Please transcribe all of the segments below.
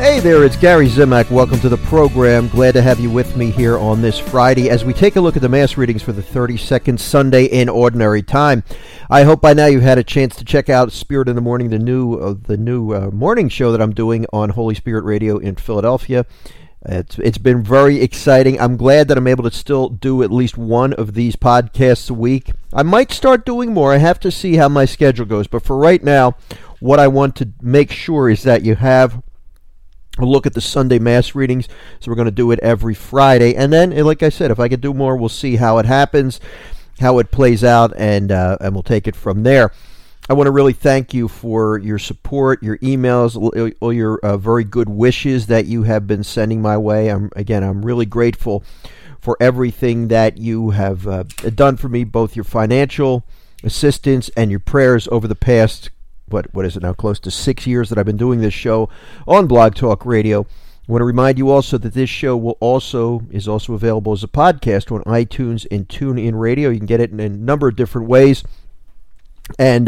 Hey there, it's Gary Zimak. Welcome to the program. Glad to have you with me here on this Friday as we take a look at the Mass readings for the 32nd Sunday in Ordinary Time. I hope by now you've had a chance to check out Spirit in the Morning, the new morning show that I'm doing on Holy Spirit Radio in Philadelphia. It's been very exciting. I'm glad that I'm able to still do at least one of these podcasts a week. I might start doing more. I have to see how my schedule goes. But for right now, what I want to make sure is that you have a look at the Sunday Mass readings. So we're going to do it every Friday. And then, like I said, if I could do more, we'll see how it happens, how it plays out, and we'll take it from there. I want to really thank you for your support, your emails, all your very good wishes that you have been sending my way. I'm really grateful for everything that you have done for me, both your financial assistance and your prayers over the past, what is it now, close to 6 years that I've been doing this show on Blog Talk Radio. I want to remind you also that this show is also available as a podcast on iTunes and TuneIn Radio. You can get it in a number of different ways. And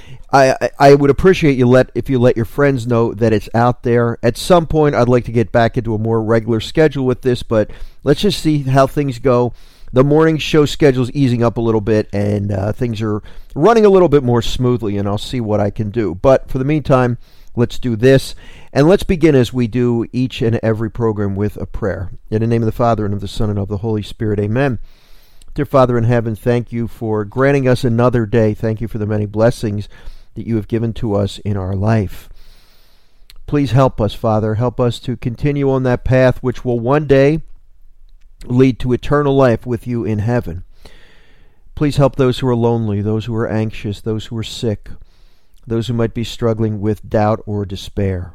I would appreciate if you let your friends know that it's out there. At some point, I'd like to get back into a more regular schedule with this, but let's just see how things go. The morning show schedule is easing up a little bit, and things are running a little bit more smoothly, and I'll see what I can do. But for the meantime, let's do this, and let's begin as we do each and every program with a prayer. In the name of the Father, and of the Son, and of the Holy Spirit, amen. Dear Father in heaven, thank you for granting us another day. Thank you for the many blessings that you have given to us in our life. Please help us, Father. Help us to continue on that path which will one day lead to eternal life with you in heaven. Please help those who are lonely, those who are anxious, those who are sick, those who might be struggling with doubt or despair,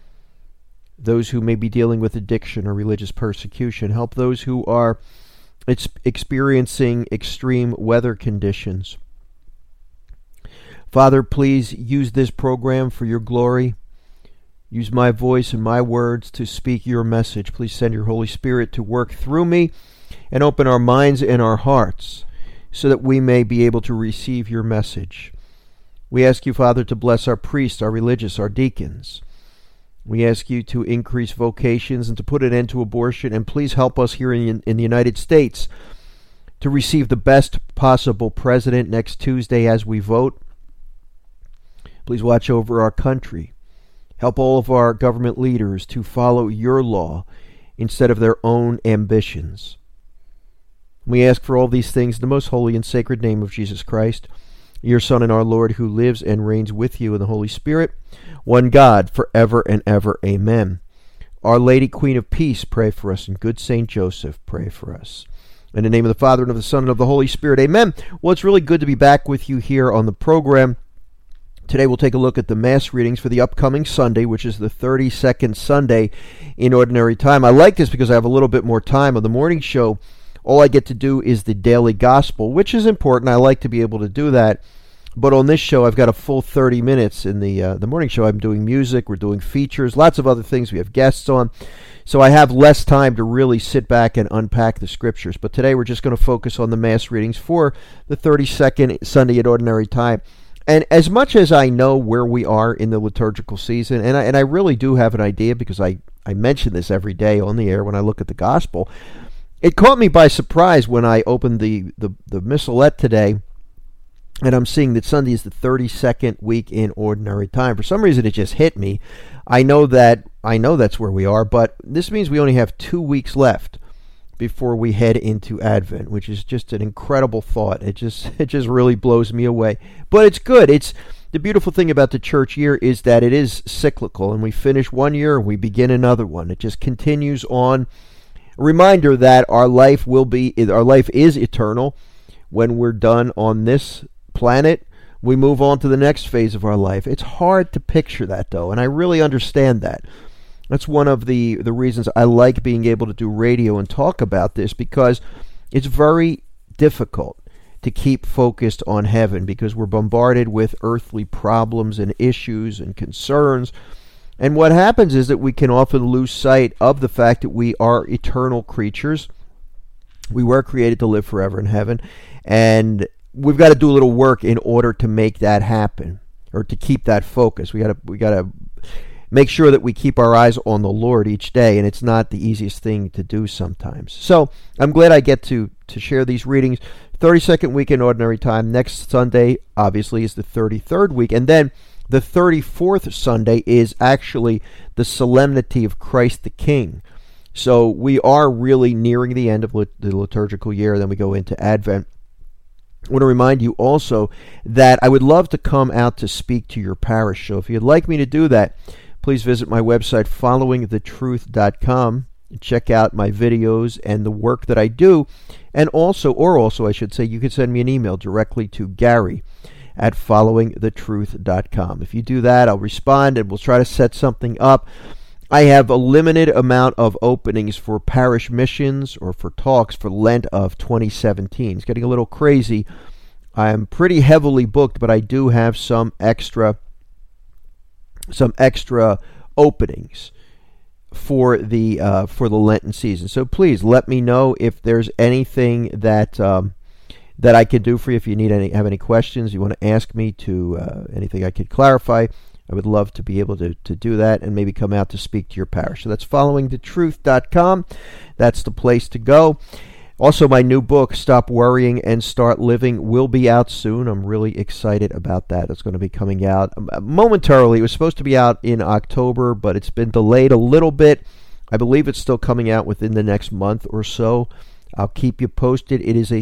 those who may be dealing with addiction or religious persecution. Help those who are experiencing extreme weather conditions. Father, please use this program for your glory. Use my voice and my words to speak your message. Please send your Holy Spirit to work through me and open our minds and our hearts so that we may be able to receive your message. We ask you, Father, to bless our priests, our religious, our deacons. We ask you to increase vocations and to put an end to abortion. And please help us here in the United States to receive the best possible president next Tuesday as we vote. Please watch over our country. Help all of our government leaders to follow your law instead of their own ambitions. We ask for all these things in the most holy and sacred name of Jesus Christ, your Son and our Lord, who lives and reigns with you in the Holy Spirit, one God, forever and ever. Amen. Our Lady, Queen of Peace, pray for us, and good Saint Joseph, pray for us. In the name of the Father, and of the Son, and of the Holy Spirit. Amen. Well, it's really good to be back with you here on the program. Today we'll take a look at the Mass readings for the upcoming Sunday, which is the 32nd Sunday in Ordinary Time. I like this because I have a little bit more time. On the morning show, all I get to do is the daily gospel, which is important. I like to be able to do that. But on this show, I've got a full 30 minutes. In the morning show, I'm doing music, we're doing features, lots of other things. We have guests on. So I have less time to really sit back and unpack the scriptures. But today we're just going to focus on the Mass readings for the 32nd Sunday at Ordinary Time. And as much as I know where we are in the liturgical season, and I really do have an idea because I mention this every day on the air when I look at the gospel, it caught me by surprise when I opened the missalette today, and I'm seeing that Sunday is the 32nd week in Ordinary Time. For some reason, it just hit me. I know that's where we are, but this means we only have 2 weeks left before we head into Advent, which is just an incredible thought. It just really blows me away. But it's good. It's the beautiful thing about the church year is that it is cyclical, and we finish one year and we begin another one. It just continues on. A reminder that our life is eternal. When we're done on this planet, we move on to the next phase of our life. It's hard to picture that, though, and I really understand that. That's one of the reasons I like being able to do radio and talk about this, because it's very difficult to keep focused on heaven because we're bombarded with earthly problems and issues and concerns. And what happens is that we can often lose sight of the fact that we are eternal creatures. We were created to live forever in heaven, and we've got to do a little work in order to make that happen, or to keep that focus. We got to make sure that we keep our eyes on the Lord each day, and it's not the easiest thing to do sometimes. So I'm glad I get to share these readings. 32nd week in Ordinary Time. Next Sunday, obviously, is the 33rd week, and then the 34th Sunday is actually the Solemnity of Christ the King. So we are really nearing the end of the liturgical year, then we go into Advent. I want to remind you also that I would love to come out to speak to your parish. So if you'd like me to do that, please visit my website, followingthetruth.com, and check out my videos and the work that I do. And also, I should say, you can send me an email directly to Gary@followingthetruth.com. If you do that, I'll respond and we'll try to set something up. I have a limited amount of openings for parish missions or for talks for Lent of 2017. It's getting a little crazy. I'm pretty heavily booked, but I do have some extra openings for the Lenten season. So please let me know if there's anything that I can do for you. If you have any questions, you want to ask me to anything I could clarify, I would love to be able to do that and maybe come out to speak to your parish. So that's followingthetruth.com. That's the place to go. Also, my new book, Stop Worrying and Start Living, will be out soon. I'm really excited about that. It's going to be coming out momentarily. It was supposed to be out in October, but it's been delayed a little bit. I believe it's still coming out within the next month or so. I'll keep you posted. It is a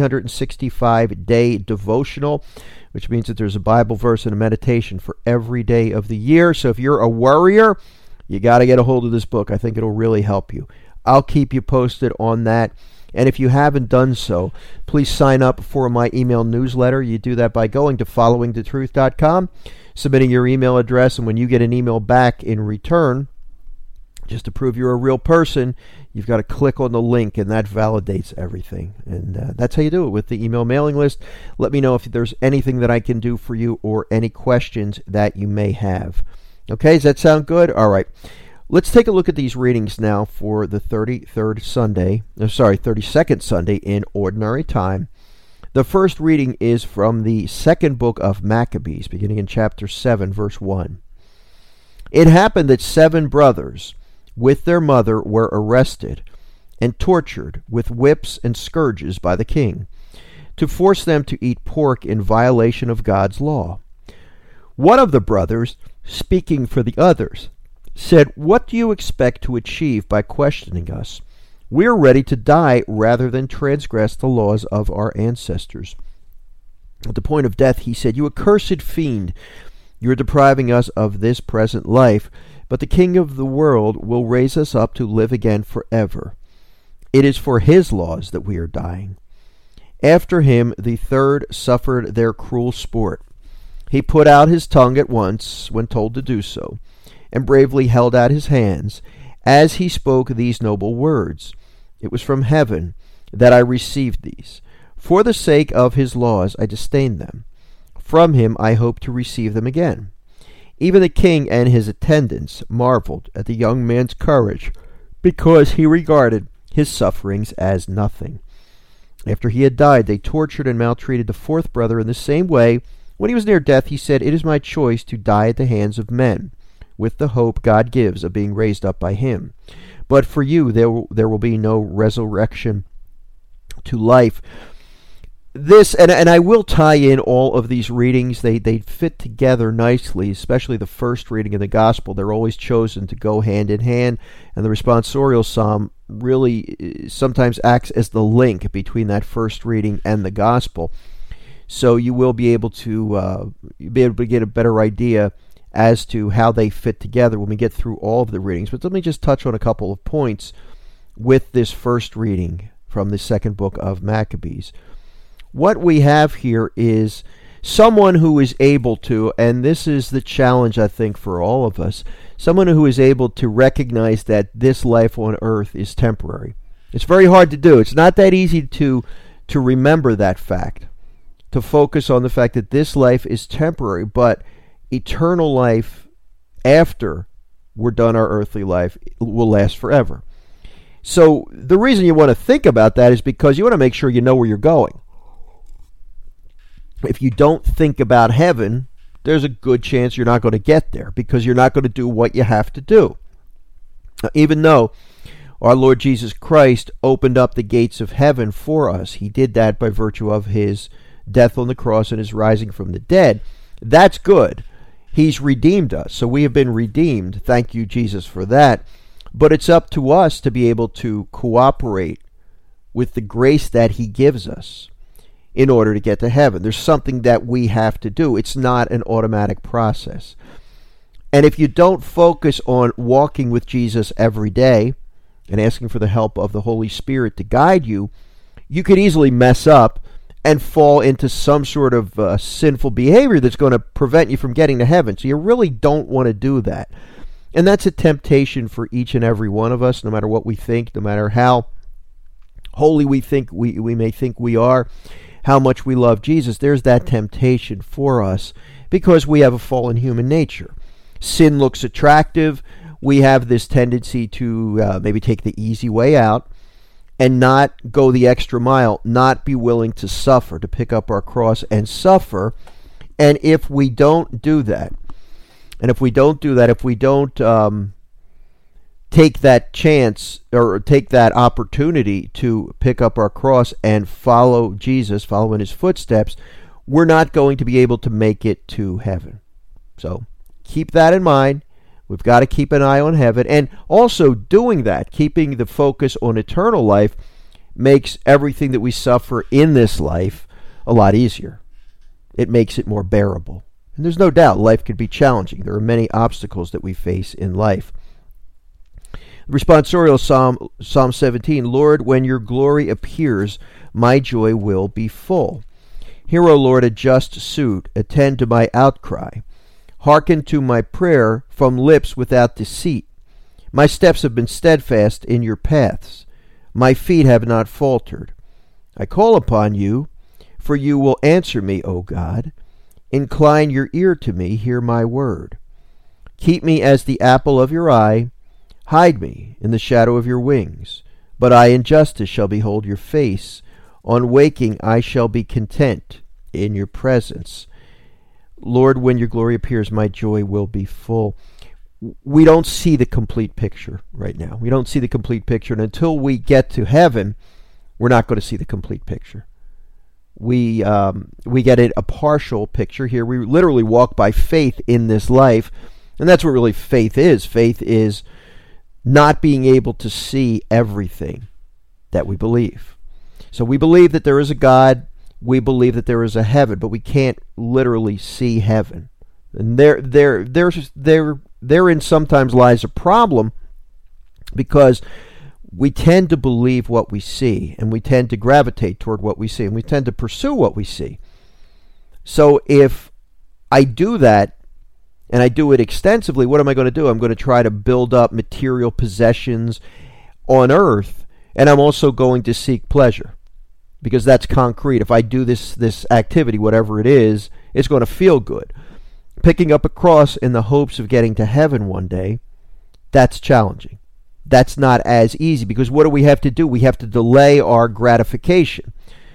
365-day devotional, which means that there's a Bible verse and a meditation for every day of the year. So if you're a worrier, you got to get a hold of this book. I think it'll really help you. I'll keep you posted on that. And if you haven't done so, please sign up for my email newsletter. You do that by going to followingthetruth.com, submitting your email address, and when you get an email back in return, just to prove you're a real person, you've got to click on the link, and that validates everything. And that's how you do it with the email mailing list. Let me know if there's anything that I can do for you or any questions that you may have. Okay, does that sound good? All right. Let's take a look at these readings now for the 32nd Sunday in Ordinary Time. The first reading is from the second book of Maccabees, beginning in chapter 7, verse 1. It happened that 7 brothers with their mother were arrested and tortured with whips and scourges by the king, to force them to eat pork in violation of God's law. One of the brothers, speaking for the others, said, "What do you expect to achieve by questioning us? We are ready to die rather than transgress the laws of our ancestors." At the point of death, he said, "You accursed fiend, you are depriving us of this present life, but the King of the world will raise us up to live again forever. It is for his laws that we are dying." After him, the third suffered their cruel sport. He put out his tongue at once, when told to do so, and bravely held out his hands, as he spoke these noble words. "It was from heaven that I received these. For the sake of his laws I disdained them. From him I hope to receive them again." Even the king and his attendants marveled at the young man's courage, because he regarded his sufferings as nothing. After he had died, they tortured and maltreated the fourth brother in the same way. When he was near death, he said, "It is my choice to die at the hands of men, with the hope God gives of being raised up by him. But for you there will be no resurrection to life." This, and I will tie in all of these readings. They fit together nicely, especially the first reading in the Gospel. They're always chosen to go hand in hand, and the responsorial psalm really sometimes acts as the link between that first reading and the Gospel. So you will be able to get a better idea as to how they fit together when we get through all of the readings. But let me just touch on a couple of points with this first reading from the second book of Maccabees. What we have here is someone who is able to, and this is the challenge I think for all of us, someone who is able to recognize that this life on earth is temporary. It's very hard to do. It's not that easy to remember that fact, to focus on the fact that this life is temporary, but eternal life after we're done our earthly life will last forever. So the reason you want to think about that is because you want to make sure you know where you're going. If you don't think about heaven, there's a good chance you're not going to get there because you're not going to do what you have to do. Now, even though our Lord Jesus Christ opened up the gates of heaven for us, he did that by virtue of his death on the cross and his rising from the dead. That's good. He's redeemed us. So we have been redeemed. Thank you, Jesus, for that. But it's up to us to be able to cooperate with the grace that he gives us in order to get to heaven. There's something that we have to do. It's not an automatic process. And if you don't focus on walking with Jesus every day and asking for the help of the Holy Spirit to guide you, you could easily mess up and fall into some sort of sinful behavior that's going to prevent you from getting to heaven. So you really don't want to do that. And that's a temptation for each and every one of us, no matter what we think, no matter how holy we think we may think we are, how much we love Jesus. There's that temptation for us because we have a fallen human nature. Sin looks attractive. We have this tendency to maybe take the easy way out and not go the extra mile, not be willing to suffer, to pick up our cross and suffer. And if we don't do that, if we don't take that chance or take that opportunity to pick up our cross and follow Jesus, follow in his footsteps, we're not going to be able to make it to heaven. So keep that in mind. We've got to keep an eye on heaven. And also doing that, keeping the focus on eternal life, makes everything that we suffer in this life a lot easier. It makes it more bearable. And there's no doubt life could be challenging. There are many obstacles that we face in life. The responsorial Psalm 17, Lord, when your glory appears, my joy will be full. Hear, O Lord, a just suit. Attend to my outcry. Hearken to my prayer from lips without deceit. My steps have been steadfast in your paths. My feet have not faltered. I call upon you, for you will answer me, O God. Incline your ear to me, hear my word. Keep me as the apple of your eye. Hide me in the shadow of your wings. But I in justice shall behold your face. On waking I shall be content in your presence. Lord, when your glory appears, my joy will be full. We don't see the complete picture right now. We don't see the complete picture. And until we get to heaven, we're not going to see the complete picture. We get a partial picture here. We literally walk by faith in this life. And that's what really faith is. Faith is not being able to see everything that we believe. So we believe that there is a God. We believe that there is a heaven, but we can't literally see heaven. And therein sometimes lies a problem, because we tend to believe what we see, and we tend to gravitate toward what we see, and we tend to pursue what we see. So if I do that, and I do it extensively, what am I going to do? I'm going to try to build up material possessions on earth, and I'm also going to seek pleasure, because that's concrete. If I do this activity, whatever it is, it's going to feel good. Picking up a cross in the hopes of getting to heaven one day, that's challenging. That's not as easy, because what do we have to do? We have to delay our gratification.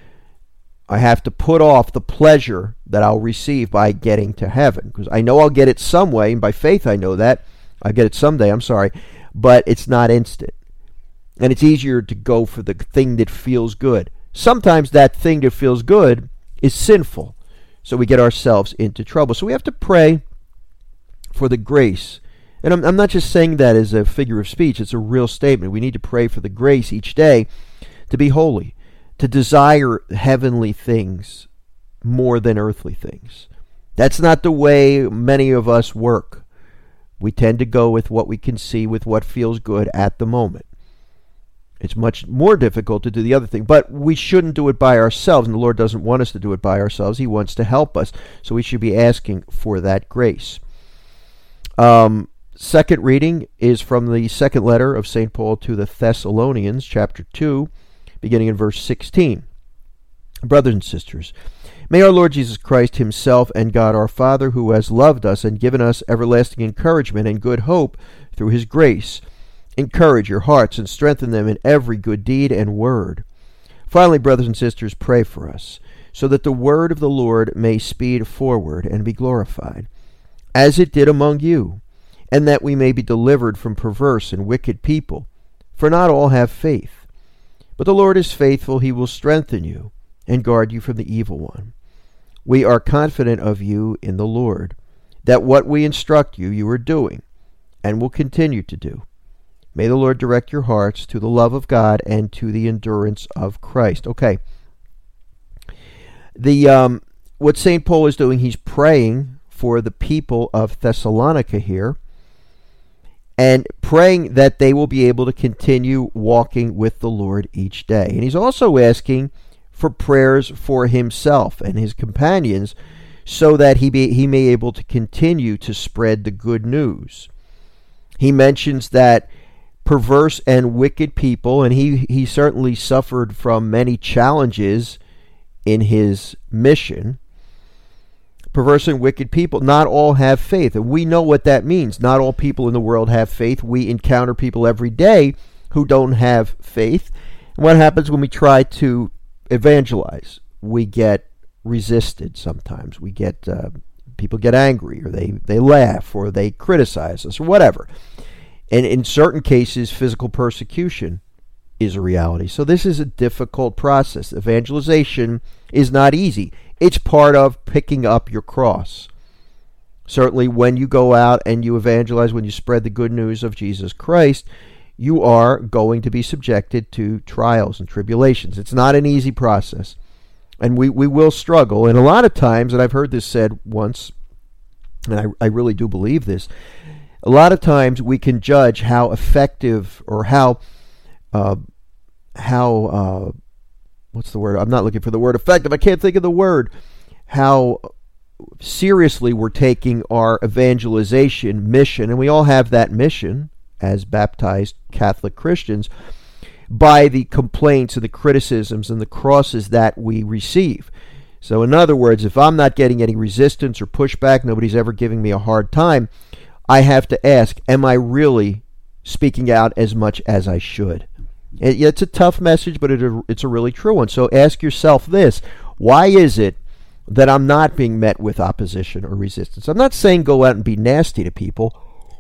I have to put off the pleasure that I'll receive by getting to heaven, because I know I'll get it some way, and by faith I know that. I'll get it someday, but it's not instant. And it's easier to go for the thing that feels good. Sometimes that thing that feels good is sinful, so we get ourselves into trouble. So we have to pray for the grace. And I'm not just saying that as a figure of speech. It's a real statement. We need to pray for the grace each day to be holy, to desire heavenly things more than earthly things. That's not the way many of us work. We tend to go with what we can see, with what feels good at the moment. It's much more difficult to do the other thing, but we shouldn't do it by ourselves, and the Lord doesn't want us to do it by ourselves. He wants to help us, so we should be asking for that grace. Second reading is from the second letter of St. Paul to the Thessalonians, chapter 2, beginning in verse 16. Brothers and sisters, may our Lord Jesus Christ himself and God our Father, who has loved us and given us everlasting encouragement and good hope through his grace, encourage your hearts and strengthen them in every good deed and word. Finally, brothers and sisters, pray for us, so that the word of the Lord may speed forward and be glorified, as it did among you, and that we may be delivered from perverse and wicked people. For not all have faith. But the Lord is faithful. He will strengthen you and guard you from the evil one. We are confident of you in the Lord, that what we instruct you, you are doing, and will continue to do. May the Lord direct your hearts to the love of God and to the endurance of Christ. Okay. What St. Paul is doing, he's praying for the people of Thessalonica here, and praying that they will be able to continue walking with the Lord each day. And he's also asking for prayers for himself and his companions, so that he may be able to continue to spread the good news. He mentions that perverse and wicked people, and he certainly suffered from many challenges in his mission. Perverse and wicked people, not all have faith. And we know what that means. Not all people in the world have faith. We encounter people every day who don't have faith. And what happens when we try to evangelize? We get resisted sometimes. We get people get angry, or they laugh, or they criticize us, or whatever. And in certain cases, physical persecution is a reality. So this is a difficult process. Evangelization is not easy. It's part of picking up your cross. Certainly when you go out and you evangelize, when you spread the good news of Jesus Christ, you are going to be subjected to trials and tribulations. It's not an easy process. And we will struggle. And a lot of times, and I've heard this said once, and I really do believe this, a lot of times we can judge how effective, or how what's the word? I'm not looking for the word effective. I can't think of the word. How seriously we're taking our evangelization mission, and we all have that mission as baptized Catholic Christians, by the complaints and the criticisms and the crosses that we receive. So in other words, if I'm not getting any resistance or pushback, nobody's ever giving me a hard time, I have to ask, am I really speaking out as much as I should? It's a tough message, but it's a really true one. So ask yourself this: why is it that I'm not being met with opposition or resistance? I'm not saying go out and be nasty to people,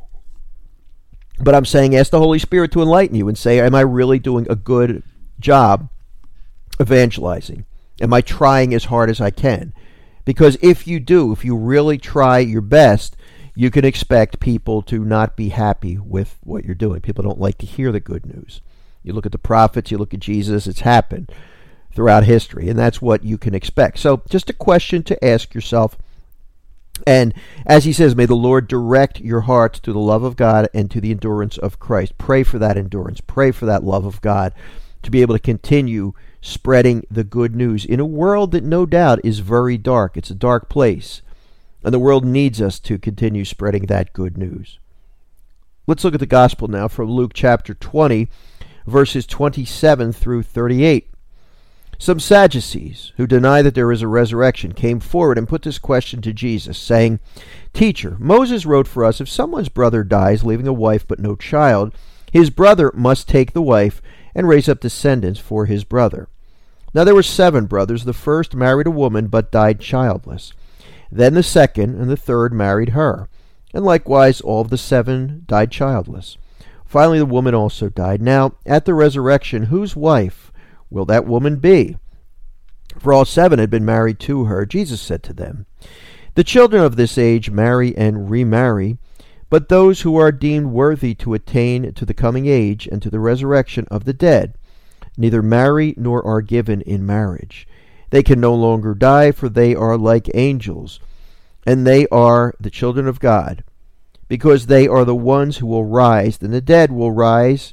but I'm saying ask the Holy Spirit to enlighten you and say, am I really doing a good job evangelizing? Am I trying as hard as I can? Because if you do, if you really try your best, you can expect people to not be happy with what you're doing. People don't like to hear the good news. You look at the prophets, you look at Jesus, it's happened throughout history, and that's what you can expect. So just a question to ask yourself. And as he says, may the Lord direct your hearts to the love of God and to the endurance of Christ. Pray for that endurance. Pray for that love of God to be able to continue spreading the good news in a world that no doubt is very dark. It's a dark place, and the world needs us to continue spreading that good news. Let's look at the gospel now from Luke chapter 20, verses 27 through 38. Some Sadducees, who deny that there is a resurrection, came forward and put this question to Jesus, saying, Teacher, Moses wrote for us, if someone's brother dies, leaving a wife but no child, his brother must take the wife and raise up descendants for his brother. Now there were 7 brothers. The first married a woman, but died childless. Then the second and the third married her, and likewise all of the 7 died childless. Finally the woman also died. Now at the resurrection, whose wife will that woman be? For all 7 had been married to her. Jesus said to them, The children of this age marry and remarry, but those who are deemed worthy to attain to the coming age and to the resurrection of the dead neither marry nor are given in marriage. They can no longer die, for they are like angels, and they are the children of God, because they are the ones who will rise. Then the dead will rise,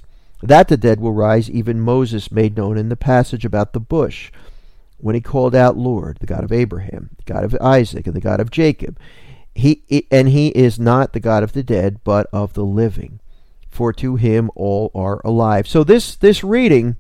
even Moses made known in the passage about the bush, when he called out, Lord, the God of Abraham, the God of Isaac, and the God of Jacob. He is not the God of the dead, but of the living, for to him all are alive. So this reading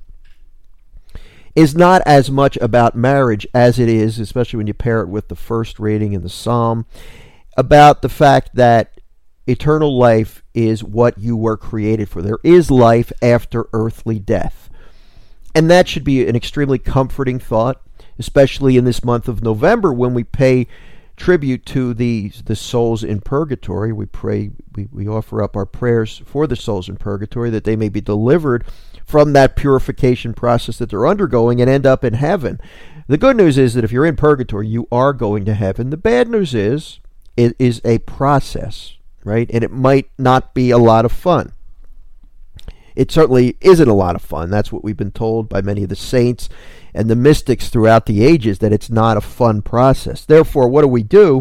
is not as much about marriage as it is, especially when you pair it with the first reading in the Psalm, about the fact that eternal life is what you were created for. There is life after earthly death. And that should be an extremely comforting thought especially in this month of November when we pay tribute to the souls in purgatory. We pray, we offer up our prayers for the souls in purgatory that they may be delivered from that purification process that they're undergoing and end up in heaven. The good news is that if you're in purgatory, you are going to heaven. The bad news is it is a process, right? And it might not be a lot of fun. It certainly isn't a lot of fun. That's what we've been told by many of the saints and the mystics throughout the ages, that it's not a fun process. Therefore, what do?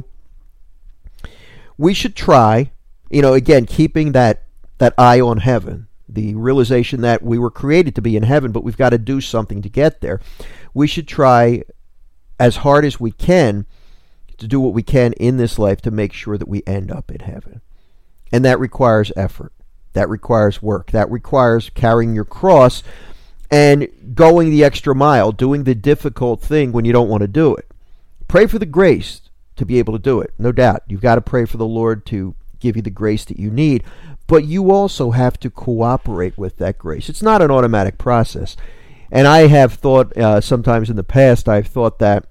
We should try, again, keeping that eye on heaven, the realization that we were created to be in heaven, but we've got to do something to get there. We should try as hard as we can to do what we can in this life to make sure that we end up in heaven. And that requires effort. That requires work. That requires carrying your cross and going the extra mile, doing the difficult thing when you don't want to do it. Pray for the grace to be able to do it. No doubt. You've got to pray for the Lord to give you the grace that you need. But you also have to cooperate with that grace. It's not an automatic process. And I have thought, sometimes in the past, I've thought that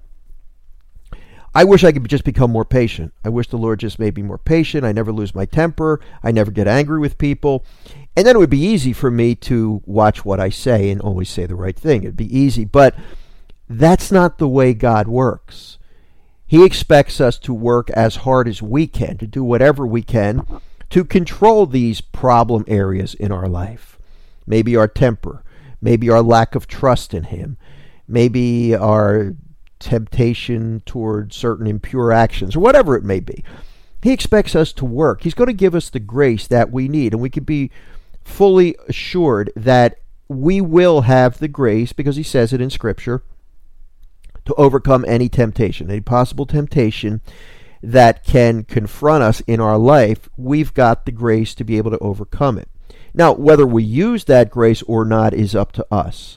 I wish I could just become more patient. I wish the Lord just made me more patient. I never lose my temper. I never get angry with people. And then it would be easy for me to watch what I say and always say the right thing. It'd be easy. But that's not the way God works. He expects us to work as hard as we can, to do whatever we can to control these problem areas in our life. Maybe our temper. Maybe our lack of trust in Him. Maybe our temptation toward certain impure actions, or whatever it may be. He expects us to work. He's going to give us the grace that we need, and we can be fully assured that we will have the grace, because He says it in Scripture, to overcome any temptation, any possible temptation that can confront us in our life. We've got the grace to be able to overcome it. Now, whether we use that grace or not is up to us.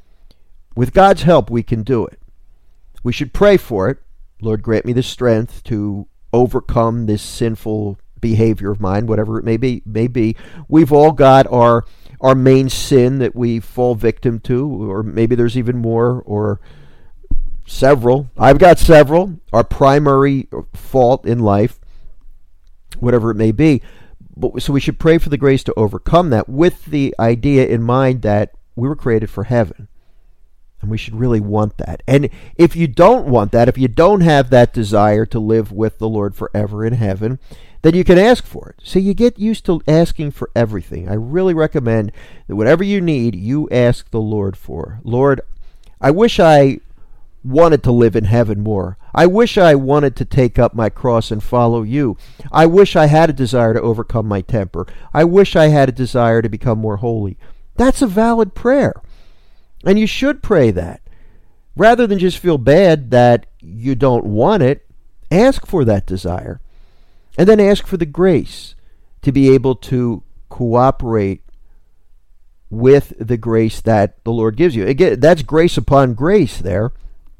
With God's help, we can do it. We should pray for it. Lord, grant me the strength to overcome this sinful behavior of mine, whatever it may be. We've all got our main sin that we fall victim to, or maybe there's even more, or several. I've got several. Our primary fault in life, whatever it may be. So we should pray for the grace to overcome that, with the idea in mind that we were created for heaven. And we should really want that. And if you don't want that, if you don't have that desire to live with the Lord forever in heaven, then you can ask for it. So you get used to asking for everything. I really recommend that whatever you need, you ask the Lord for. Lord, I wish I wanted to live in heaven more. I wish I wanted to take up my cross and follow you. I wish I had a desire to overcome my temper. I wish I had a desire to become more holy. That's a valid prayer. And you should pray that. Rather than just feel bad that you don't want it, ask for that desire. And then ask for the grace to be able to cooperate with the grace that the Lord gives you. Again, that's grace upon grace there.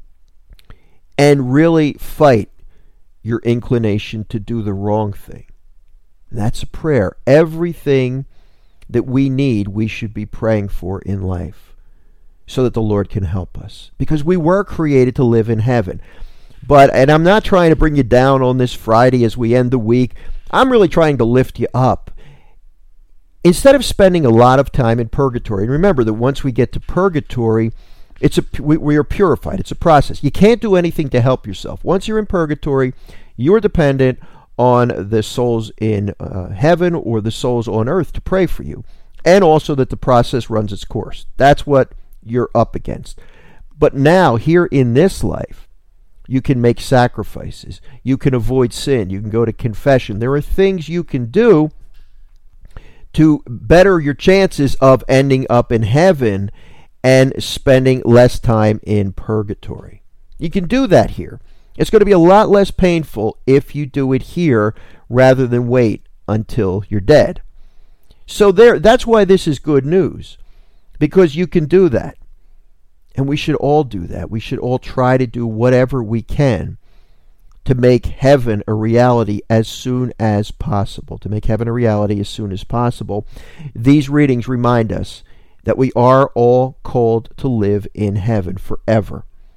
And really fight your inclination to do the wrong thing. That's a prayer. Everything that we need, we should be praying for in life, so that the Lord can help us. Because we were created to live in heaven. And I'm not trying to bring you down on this Friday as we end the week. I'm really trying to lift you up. Instead of spending a lot of time in purgatory, and remember that once we get to purgatory, we are purified. It's a process. You can't do anything to help yourself. Once you're in purgatory, you are dependent on the souls in heaven or the souls on earth to pray for you. And also that the process runs its course. That's what you're up against. But now, here in this life, you can make sacrifices. You can avoid sin. You can go to confession. There are things you can do to better your chances of ending up in heaven and spending less time in purgatory. You can do that here. It's going to be a lot less painful if you do it here rather than wait until you're dead. So that's why this is good news, because you can do that. And we should all do that. We should all try to do whatever we can to make heaven a reality as soon as possible. To make heaven a reality as soon as possible. These readings remind us that we are all called to live in heaven forever.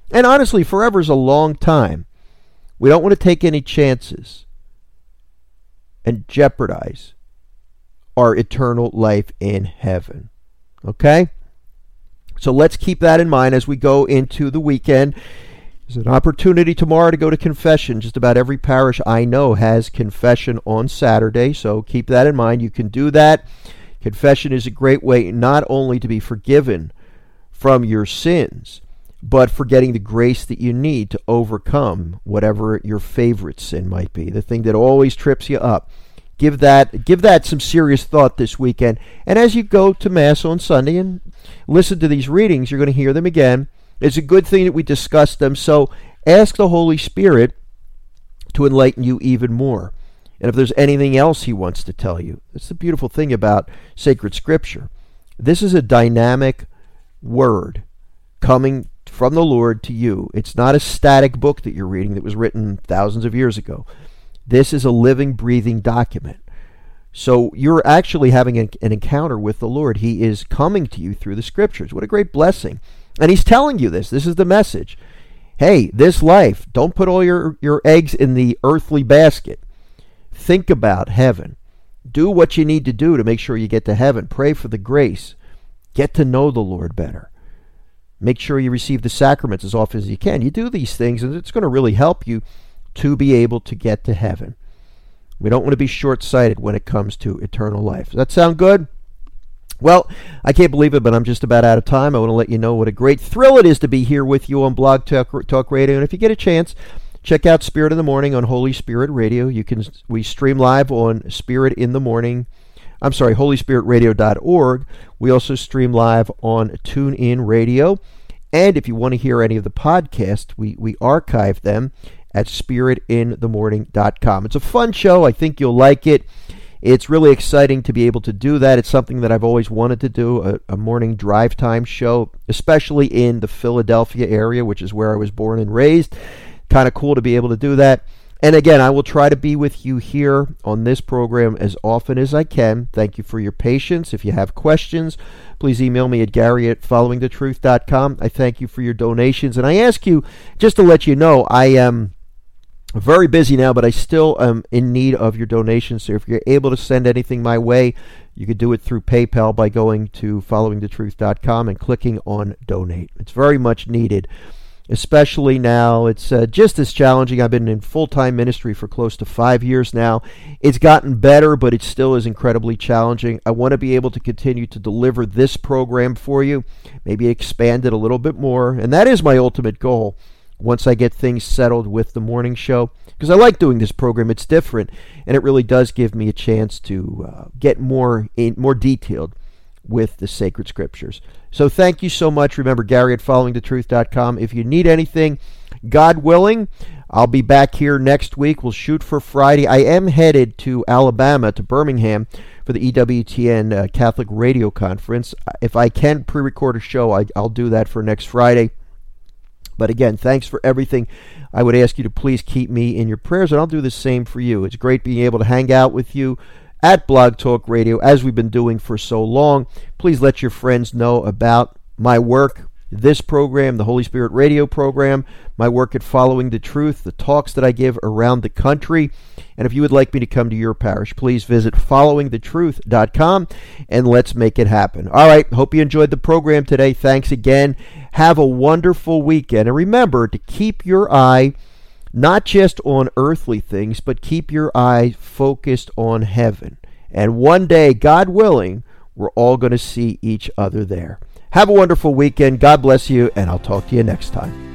And honestly, forever is a long time. We don't want to take any chances and jeopardize our eternal life in heaven. Okay? So let's keep that in mind as we go into the weekend. There's an opportunity tomorrow to go to confession. Just about every parish I know has confession on Saturday, so keep that in mind. You can do that. Confession is a great way not only to be forgiven from your sins, but for getting the grace that you need to overcome whatever your favorite sin might be, the thing that always trips you up. Give that some serious thought this weekend. And as you go to Mass on Sunday and listen to these readings, you're going to hear them again. It's a good thing that we discussed them. So ask the Holy Spirit to enlighten you even more. And if there's anything else He wants to tell you, that's the beautiful thing about sacred Scripture. This is a dynamic word coming from the Lord to you. It's not a static book that you're reading that was written thousands of years ago. This is a living, breathing document. So you're actually having an encounter with the Lord. He is coming to you through the Scriptures. What a great blessing. And He's telling you this. This is the message. Hey, this life, don't put all your eggs in the earthly basket. Think about heaven. Do what you need to do to make sure you get to heaven. Pray for the grace. Get to know the Lord better. Make sure you receive the sacraments as often as you can. You do these things, and it's going to really help you to be able to get to heaven. We don't want to be short-sighted when it comes to eternal life. Does that sound good? Well, I can't believe it, but I'm just about out of time. I want to let you know what a great thrill it is to be here with you on Blog Talk Radio. And if you get a chance, check out Spirit in the Morning on Holy Spirit Radio. We stream live on holyspiritradio.org. We also stream live on TuneIn Radio. And if you want to hear any of the podcasts, we archive them at spiritinthemorning.com. It's a fun show. I think you'll like it. It's really exciting to be able to do that. It's something that I've always wanted to do, a morning drive time show, especially in the Philadelphia area, which is where I was born and raised. Kind of cool to be able to do that. And again, I will try to be with you here on this program as often as I can. Thank you for your patience. If you have questions, please email me at Gary@followingthetruth.com. I thank you for your donations. And I ask you, just to let you know, I am very busy now, but I still am in need of your donations. So if you're able to send anything my way, you could do it through PayPal by going to followingthetruth.com and clicking on donate. It's very much needed, especially now. It's just as challenging. I've been in full-time ministry for close to 5 years now. It's gotten better, but it still is incredibly challenging. I want to be able to continue to deliver this program for you, maybe expand it a little bit more, and that is my ultimate goal once I get things settled with the morning show, because I like doing this program. It's different, and it really does give me a chance to get more detailed with the sacred Scriptures. So thank you so much. Remember, Gary@followingthetruth.com. If you need anything, God willing, I'll be back here next week. We'll shoot for Friday. I am headed to Alabama, to Birmingham, for the EWTN Catholic Radio Conference. If I can pre-record a show, I'll do that for next Friday. But again, thanks for everything. I would ask you to please keep me in your prayers, and I'll do the same for you. It's great being able to hang out with you at Blog Talk Radio, as we've been doing for so long. Please let your friends know about my work, this program, the Holy Spirit Radio program, my work at Following the Truth, the talks that I give around the country. And if you would like me to come to your parish, please visit followingthetruth.com, and let's make it happen. All right, hope you enjoyed the program today. Thanks again. Have a wonderful weekend. And remember to keep your eye not just on earthly things, but keep your eye focused on heaven. And one day, God willing, we're all going to see each other there. Have a wonderful weekend. God bless you, and I'll talk to you next time.